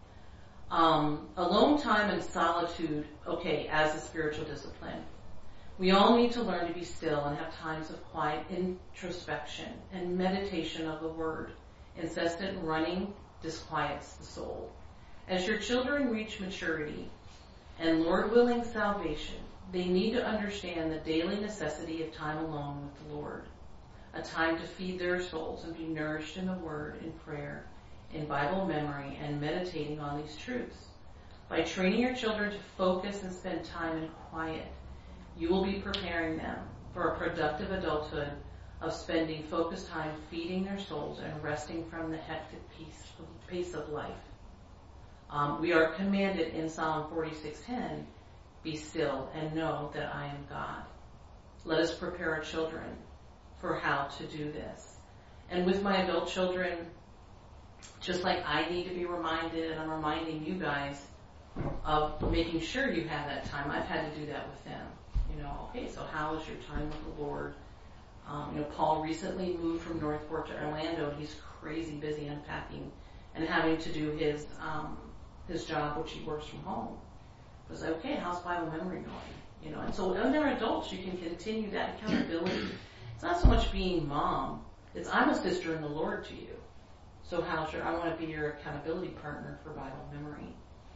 Um, alone time and solitude, okay, as a spiritual discipline. We all need to learn to be still and have times of quiet introspection and meditation of the Word. Incessant running disquiets the soul. As your children reach maturity and, Lord willing, salvation, they need to understand the daily necessity of time alone with the Lord, a time to feed their souls and be nourished in the Word, in prayer, in Bible memory, and meditating on these truths. By training your children to focus and spend time in quiet, you will be preparing them for a productive adulthood of spending focused time feeding their souls and resting from the hectic pace of, pace of life. Um, we are commanded in Psalm forty-six ten, "Be still and know that I am God." Let us prepare our children for how to do this. And with my adult children, just like I need to be reminded, and I'm reminding you guys of making sure you have that time, I've had to do that with them. You know, okay, so how is your time with the Lord? Um, you know, Paul recently moved from Northport to Orlando, and he's crazy busy unpacking and having to do his um, his job, which he works from home. I was like, okay, how's Bible memory going? You know, and so when they're adults, you can continue that accountability. It's not so much being mom; it's I'm a sister in the Lord to you. So how's your? I want to be your accountability partner for Bible memory.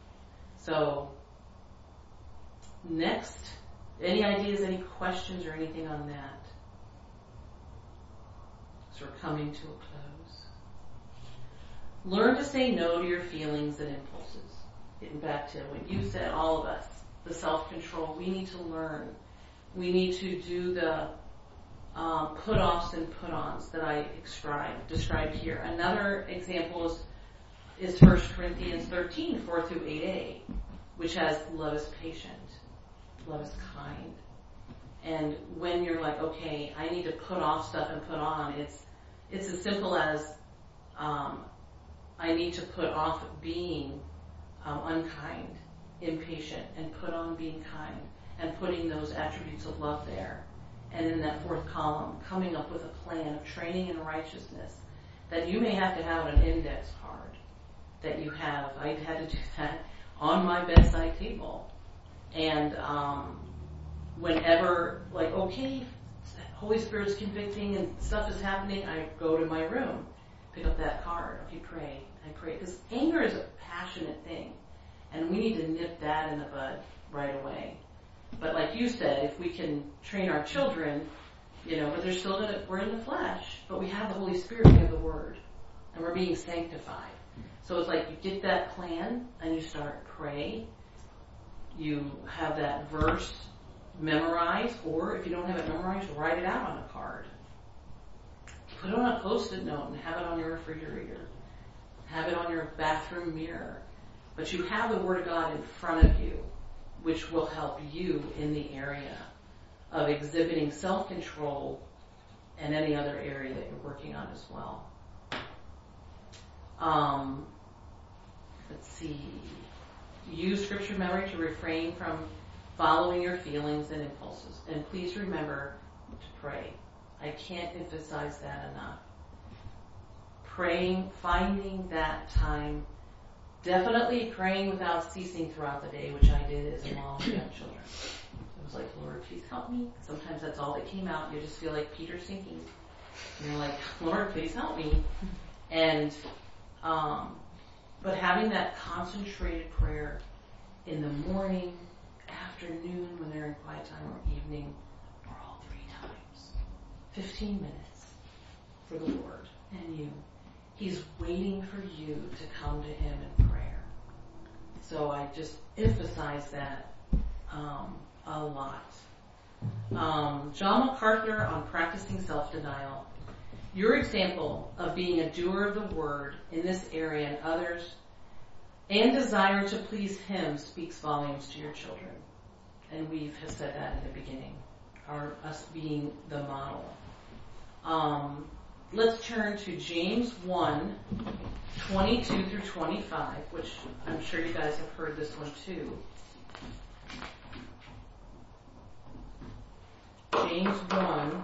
So next, any ideas, any questions, or anything on that? So we're coming to a close. Learn to say no to your feelings and impulses. Getting back to what you said, all of us, the self-control. We need to learn. We need to do the um, put-offs and put-ons that I described, described here. Another example is, is First Corinthians thirteen, four through eight a, which has love is patient, love is kind. And when you're like, okay, I need to put off stuff and put on, it's it's as simple as um, I need to put off being um, unkind, impatient, and put on being kind, and putting those attributes of love there. And in that fourth column, coming up with a plan of training in righteousness that you may have to have on an index card, that you have. I had to do that on my bedside table. And um, whenever, like, okay, Holy Spirit is convicting and stuff is happening, I go to my room, pick up that card. Okay, pray. I pray. Because anger is a passionate thing. And we need to nip that in the bud right away. But like you said, if we can train our children, you know, but they're still gonna, we're in the flesh, but we have the Holy Spirit, we have the Word, and we're being sanctified. So it's like you get that plan and you start pray. You have that verse memorized, or if you don't have it memorized, write it out on a card. Put it on a post-it note and have it on your refrigerator. Have it on your bathroom mirror. But you have the Word of God in front of you, which will help you in the area of exhibiting self-control and any other area that you're working on as well. Um, let's see. Use scripture memory to refrain from following your feelings and impulses. And please remember to pray. I can't emphasize that enough. Praying, finding that time, definitely praying without ceasing throughout the day, which I did as a mom of young children. It was like, Lord, please help me. Sometimes that's all that came out. You just feel like Peter sinking. And you're like, Lord, please help me. And, um, but having that concentrated prayer in the morning, afternoon, when they're in quiet time, or evening, or all three times. Fifteen minutes for the Lord and you. He's waiting for you to come to Him in prayer. So I just emphasize that um, a lot. Um, John MacArthur on practicing self-denial. Your example of being a doer of the word in this area and others, and desire to please Him, speaks volumes to your children. And we have said that in the beginning, our, us being the model. Um, let's turn to James one, twenty-two through twenty-five, which I'm sure you guys have heard this one too. James one,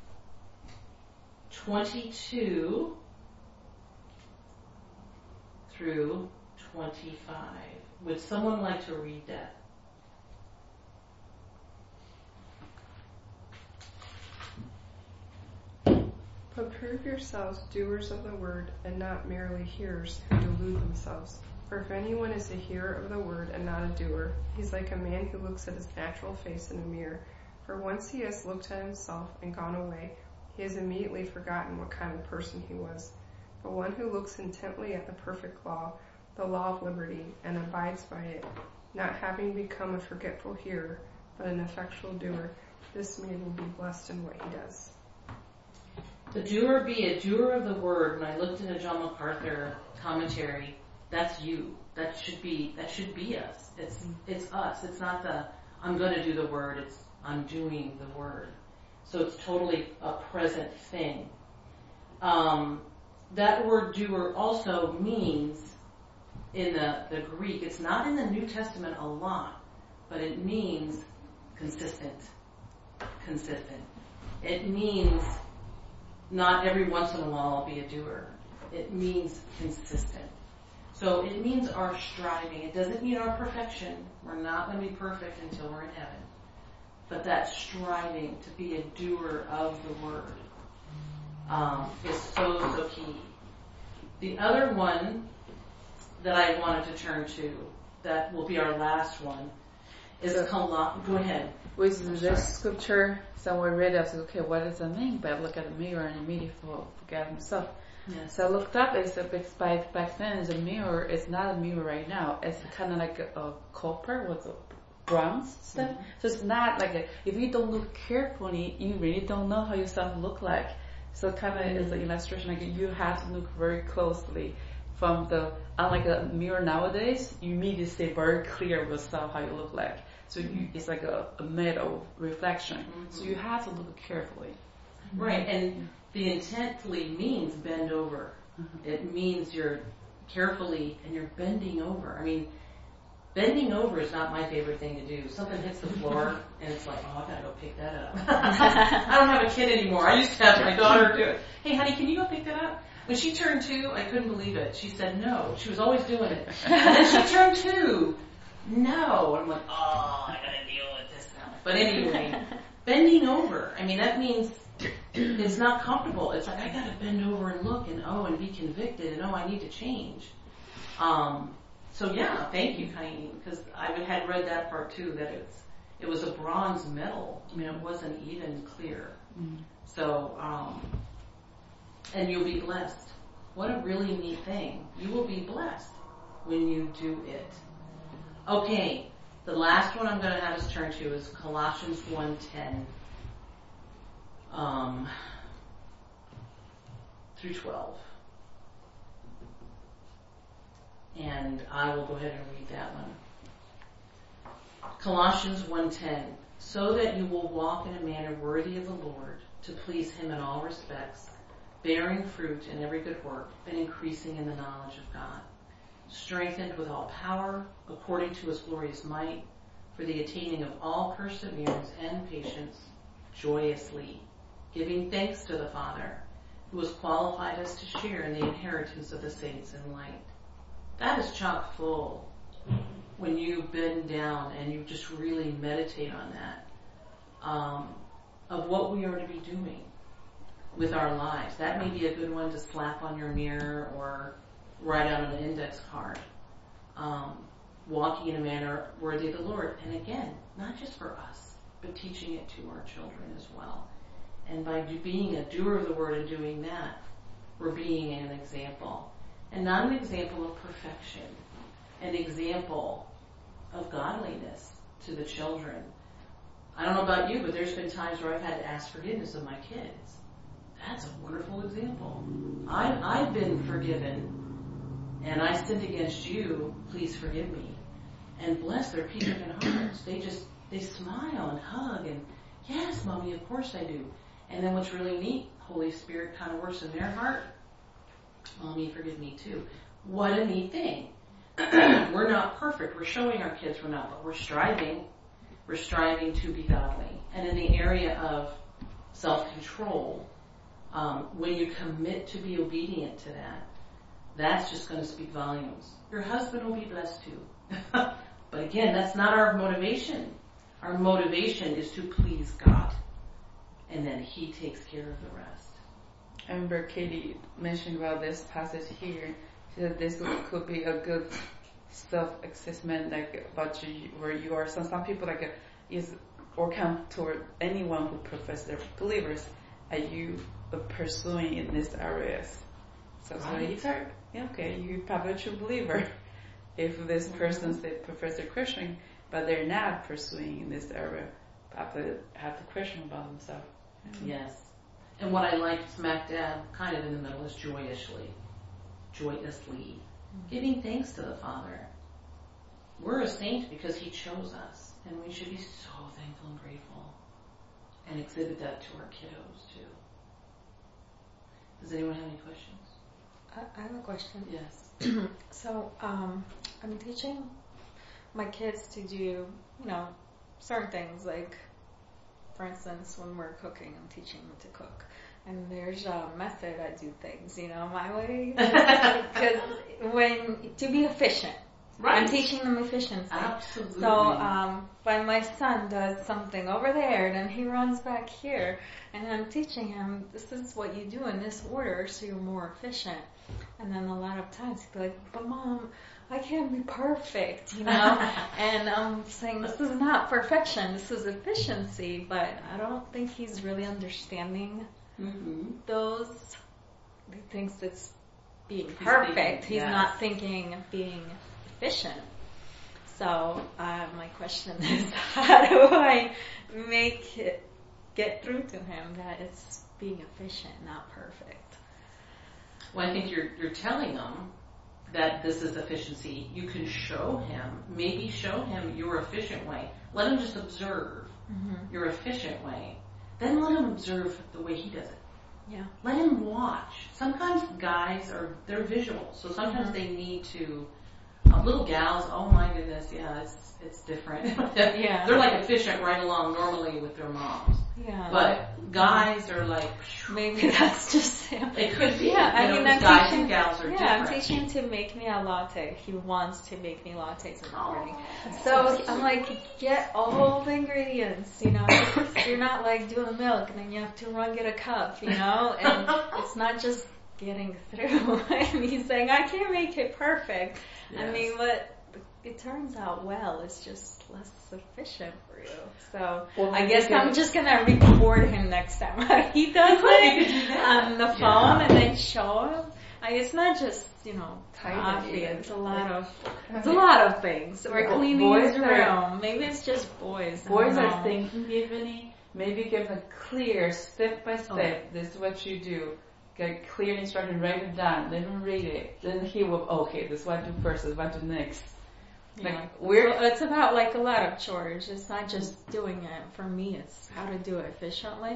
twenty-two through twenty-five. Would someone like to read that? But prove yourselves doers of the word, and not merely hearers who delude themselves. For if anyone is a hearer of the word and not a doer, he's like a man who looks at his natural face in a mirror. For once he has looked at himself and gone away, he has immediately forgotten what kind of person he was. But one who looks intently at the perfect law, the law of liberty, and abides by it, not having become a forgetful hearer, but an effectual doer, this man will be blessed in what he does. The doer be a doer of the word. When I looked into John MacArthur commentary, that's you. That should be that should be us. It's it's us. It's not the I'm going to do the word. It's I'm doing the word. So it's totally a present thing. Um, that word doer also means in the, the Greek, it's not in the New Testament a lot, but it means consistent. Consistent. It means not every once in a while I'll be a doer. It means consistent. So it means our striving. It doesn't mean our perfection. We're not going to be perfect until we're in heaven. But that striving to be a doer of the word um, is so, so key. The other one that I wanted to turn to, that will be our last one, is So- Col- Go ahead. With this scripture, someone read it, I said, okay, what does that mean? But I look at the mirror and immediately forget himself. Yes. So I looked up, it's a big back, back then, the mirror is not a mirror right now. It's kind of like a, a copper with a bronze stuff. Mm-hmm. So it's not like a, if you don't look carefully, you really don't know how yourself look like. So it kind of Mm-hmm. is an illustration, like you have to look very closely from the, unlike a mirror nowadays, you immediately see very clear yourself how you look like. So you, it's like a, a metal reflection. Mm-hmm. So you have to look carefully. Right, and the intently means bend over. Mm-hmm. It means you're carefully and you're bending over. I mean, bending over is not my favorite thing to do. Something hits the floor and it's like, oh, I gotta go pick that up. I don't have a kid anymore. I used to have my daughter do it. Hey, honey, can you go pick that up? When she turned two, I couldn't believe it. She said no. She was always doing it. And then she turned two. No. I'm like, oh, I gotta deal with this now. But anyway, bending over. I mean, that means it's not comfortable. It's like, I gotta bend over and look and oh, and be convicted and oh, I need to change. Um, so yeah, thank you, Colleen, because I had read that part too, that it's, it was a bronze medal. I mean, it wasn't even clear. Mm. So, um, and you'll be blessed. What a really neat thing. You will be blessed when you do it. Okay, the last one I'm going to have us turn to is Colossians one ten um, through twelve. And I will go ahead and read that one. Colossians one ten, so that you will walk in a manner worthy of the Lord, to please Him in all respects, bearing fruit in every good work, and increasing in the knowledge of God, strengthened with all power, according to His glorious might, for the attaining of all perseverance and patience, joyously, giving thanks to the Father, who has qualified us to share in the inheritance of the saints in light. That is chock full when you bend down and you just really meditate on that, um, of what we are to be doing with our lives. That may be a good one to slap on your mirror or write out on an index card. Um, walking in a manner worthy of the Lord. And again, not just for us, but teaching it to our children as well. And by do, being a doer of the word and doing that, we're being an example. And not an example of perfection, an example of godliness to the children. I don't know about you, but there's been times where I've had to ask forgiveness of my kids. That's a wonderful example. I've, I've been forgiven, and I sinned against you. Please forgive me. And bless their peace-stricken hearts. They just, they smile and hug, and yes, Mommy, of course I do. And then what's really neat, Holy Spirit kind of works in their heart. Mommy, forgive me too. What a neat thing. We're not perfect. We're showing our kids we're not, but we're striving. We're striving to be godly. And in the area of self-control, um, when you commit to be obedient to that, that's just going to speak volumes. Your husband will be blessed too. But again, that's not our motivation. Our motivation is to please God. And then He takes care of the rest. I remember Katie mentioned about this passage here. She said this could be a good self-assessment, like about you, where you are. So some people like is or count toward anyone who profess they're believers. Are you pursuing in these areas? So, so right. it's hard. Yeah, okay, you're probably a true believer. If this person they profess they're Christian, but they're not pursuing in this area, probably have to question about themselves. Mm-hmm. Yes. And what I like smack dab, kind of in the middle, is joyously. Joyously. Mm-hmm. Giving thanks to the Father. We're a saint because He chose us. And we should be so thankful and grateful. And exhibit that to our kiddos, too. Does anyone have any questions? I, I have a question. Yes. So, um, I'm teaching my kids to do, you know, certain things. Like, for instance, when we're cooking, I'm teaching them to cook. And there's a method I do things, you know, my way. Because when, to be efficient. Right. I'm teaching them efficiency. Absolutely. So, um, when my son does something over there, then he runs back here, and I'm teaching him, this is what you do in this order, so you're more efficient. And then a lot of times he'd be like, but Mom, I can't be perfect, you know? And I'm saying, this is not perfection, this is efficiency, but I don't think he's really understanding mm-hmm. those. He thinks it's being he's perfect. Thinking, he's yes. not thinking of being efficient. So uh, my question is, how do I make it get through to him that it's being efficient, not perfect? Well, I think you're you're telling them that this is efficiency. You can show him, maybe show him your efficient way. Let him just observe mm-hmm. your efficient way. Then let him observe the way he does it. Yeah. Let him watch. Sometimes guys are they're visual, so sometimes mm-hmm. they need to. Uh, little gals, oh my goodness, yeah, it's it's different. Yeah. They're like efficient right along normally with their moms. Yeah. But guys are like, maybe that's just him. It could be. Yeah, I you know, mean, I'm guys teaching, and gals are yeah, different. I'm teaching to make me a latte. He wants to make me lattes in the morning. Oh, So I'm like, get all the ingredients, you know. You're not like doing milk and then you have to run get a cup, you know. And it's not just getting through. And he's saying, I can't make it perfect. Yes. I mean, but it turns out well. It's just less efficient for you. So Well, I guess maybe- I'm just gonna record him next time he does it on the phone Yeah. and then show him. I, it's not just you know Tidy. coffee. It's a lot of it's a lot of things. We're Bo- cleaning boys his are- room. Maybe it's just boys. I Boys don't are know. thinking differently. Maybe give them clear, step by step. This is what you do. Get clear instruction, write it down, let him read it. Then he will, okay, this is what I do first, this is what I do next. Yeah. Like, we're, Well, it's about like a lot of chores. It's not just doing it. For me, it's how to do it efficiently.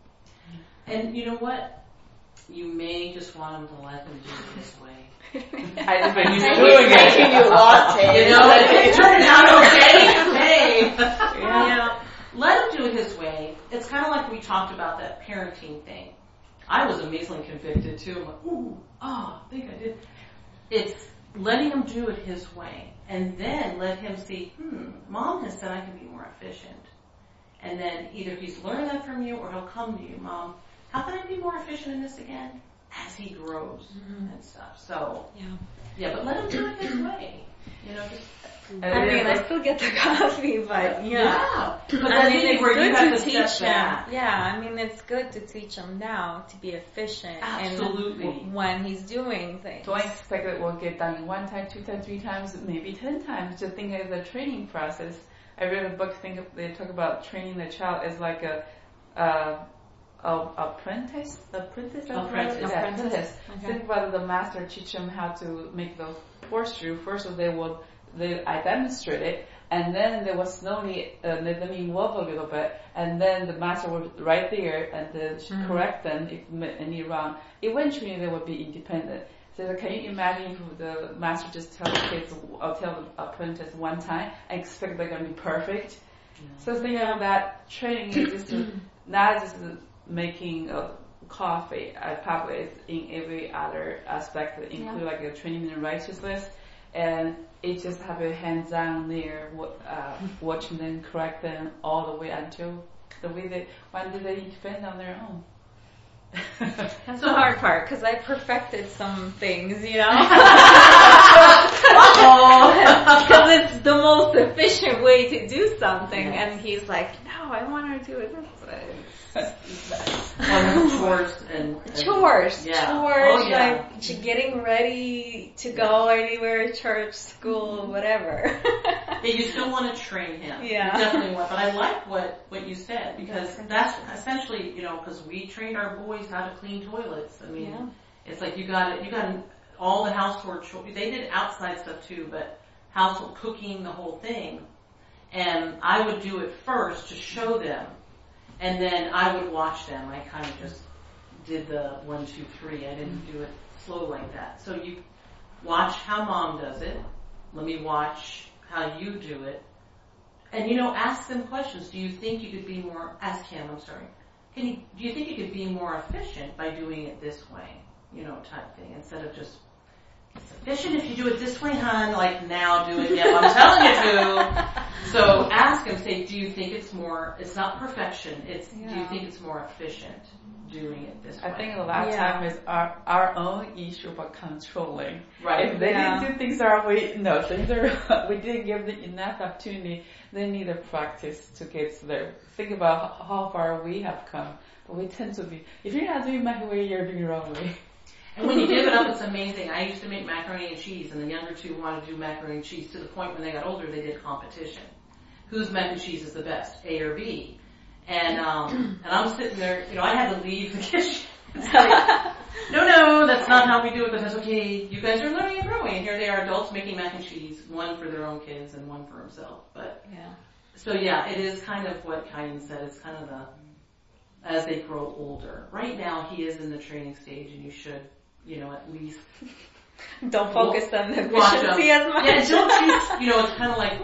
And you know what? You may just want him to let him do it his way. I just been He's doing making it. you latte. You know, if it turned out okay, hey. Yeah. Let him do it his way. It's kind of like we talked about that parenting thing. I was amazingly convicted too. I'm like, ooh, oh, I think I did. It's letting him do it his way. And then let him see, hmm, mom has said I can be more efficient. And then either he's learned that from you or he'll come to you, mom, how can I be more efficient in this again? As he grows Mm-hmm. and stuff. So, Yeah. yeah, but let him do it his way. You know, just, I mean, I still get the coffee, but yeah. yeah. But I that's mean, the thing it's where you good have to to teach step them. back. Yeah, I mean, it's good to teach him now to be efficient. Absolutely. And when he's doing things. Don't expect that we'll get done in one time, two times, three times, maybe ten times. Just think of it as a training process. I read a book, think of, they talk about training the child as like a, uh, a apprentice, apprentice, Apprentice. Yeah, apprentice. Okay. Think about the master teach them how to make the horseshoe. First, they will, they, I demonstrate it, and then they will slowly uh, let them involve a little bit, and then the master will right there and uh, Mm-hmm. correct them if ma- any wrong. Eventually, they will be independent. So can you imagine if the master just tell the kids, or tell the apprentice one time, and expect they're going to be perfect? So think about that training is just not just making a coffee. I probably it's in every other aspect, include Yeah. like a training in righteousness, and it just have a hands-on there, uh, watching them, correct them all the way until the way they one day they defend on their own. That's the hard part, because I perfected some things, you know? Because it's the most efficient way to do something, and he's like, no, I want her to do it this way. On chores and, and Chores, Yeah. chores, Oh, yeah. like ch- getting ready to go anywhere, church, school, whatever. Yeah, you still want to train him. Yeah. You definitely want. But I like what, what you said, because that's essentially, you know, because we trained our boys how to clean toilets. I mean, Yeah. it's like you got it, you got all the household chores. They did outside stuff too, but household cooking, the whole thing. And I would do it first to show them, and then I would watch them. I kind of just did the one, two, three. I didn't do it slow like that. So you watch how mom does it. Let me watch how you do it. And, you know, ask them questions. Do you think you could be more, ask him, I'm sorry. Can you, do you think you could be more efficient by doing it this way? You know, type thing. Instead of just, it's efficient if you do it this way, hon. Like, now do it. Yep, I'm telling you to. So ask him, say, do you think it's more, it's not perfection. It's, do you Yeah. think it's more efficient doing it this way? I think a lot of Yeah. time is our our own issue about controlling. Right. If they Yeah. didn't do things our way, no, things are, we didn't give them enough opportunity. They need a practice to get there. Think about how far we have come, but we tend to be. If you're not doing my way, you're doing the wrong way. And when you give it up, it's amazing. I used to make macaroni and cheese, and the younger two wanted to do macaroni and cheese to the point when they got older, they did competition. Whose mac and cheese is the best, A or B? And um, and I'm sitting there, you know, I had to leave the kitchen. It's like, no, no, that's not how we do it, but that's okay. You guys are learning and growing. And here they are, adults making mac and cheese, one for their own kids and one for himself. But Yeah. so yeah, it is kind of what Kyan said. It's kind of the, as they grow older. Right now, he is in the training stage, and you should, you know, at least Don't focus on the watch him. efficiency as much. Yeah, don't you, you know, it's kind of like, woohoo,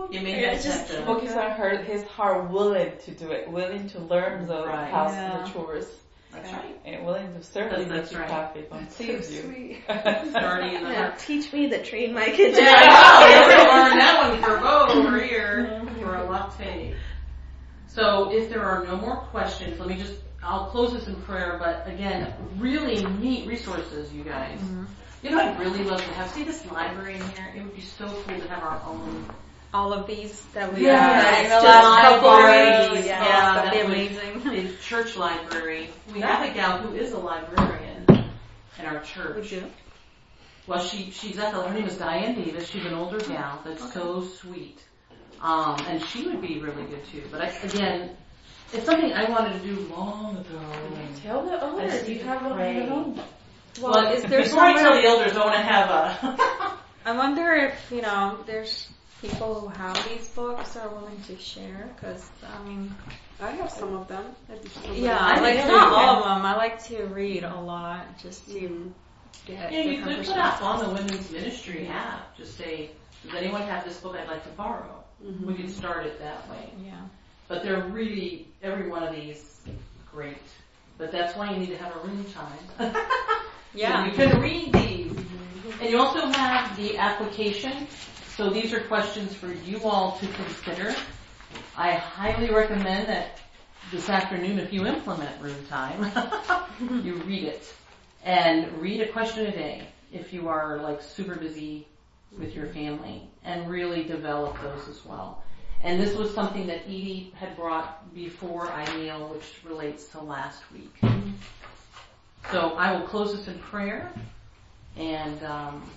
You made that It's just step. focus on her, his heart willing to do it, willing to learn the Right. house, Yeah. the chores, That's right. and willing to certainly That's make you right. happy, but please you. Sweet. Starting in the Yeah, heart. teach me to train my kids. Yeah, I know. We're gonna learn that one for Bo over here for a latte. So if there are no more questions, let me just, I'll close this in prayer, but again, really neat resources, you guys. Mm-hmm. You know, I'd really love to have, see this library in here? It would be so cool to have our own. All of these that we Yeah, have in the just last couple of libraries. weeks. Yeah, Yeah, that that'd be would- amazing. The church library. We have a gal who is a librarian in our church. Would you? Well, she she's at the, her name is Diane Davis. She's an older gal that's so sweet. Um, and she would be really good too. But I, again, it's something I wanted to do long ago. Tell the I others just you need to have one pray. at home. Well, is there before I tell somewhere- the elders, I want to have a. I wonder if, you know, there's people who have these books are willing to share, because, I mean, I have some of them. If somebody- yeah, I I like think not so. all of them. I like to read a lot, just to Mhm. get Yeah, you different could put up on perspectives. the women's ministry app. Just say, does anyone have this book I'd like to borrow? Mhm. We could start it that way. Yeah. But they're really, every one of these, great. But that's why you need to have a room time. Yeah. So you can read these. And you also have the application. So these are questions for you all to consider. I highly recommend that this afternoon, if you implement room time, you read it. And read a question a day if you are like super busy with your family, and really develop those as well. And this was something that Edie had brought before I kneel, which relates to last week. So I will close this in prayer, and um,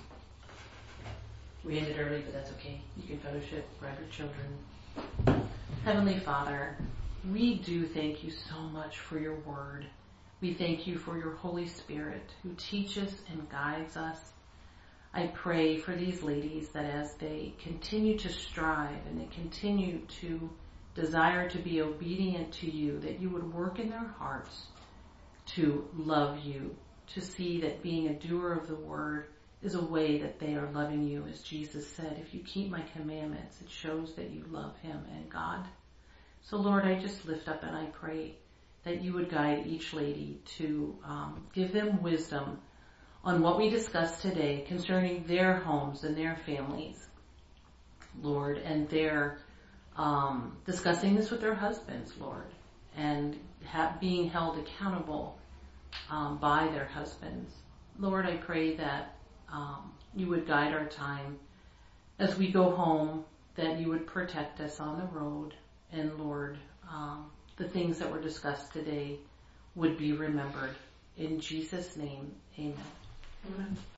we ended early, but that's okay. You can fellowship, grab your children. Heavenly Father, we do thank you so much for your word. We thank you for your Holy Spirit who teaches and guides us. I pray for these ladies that as they continue to strive and they continue to desire to be obedient to you, that you would work in their hearts to love you, to see that being a doer of the word is a way that they are loving you. As Jesus said, if you keep my commandments, it shows that you love him and God. So Lord, I just lift up and I pray that you would guide each lady to um, give them wisdom on what we discussed today concerning their homes and their families, Lord, and their um, discussing this with their husbands, Lord, and ha- being held accountable um, by their husbands. Lord, I pray that um, you would guide our time as we go home, that you would protect us on the road, and Lord, um, the things that were discussed today would be remembered. In Jesus' name, amen. Amen.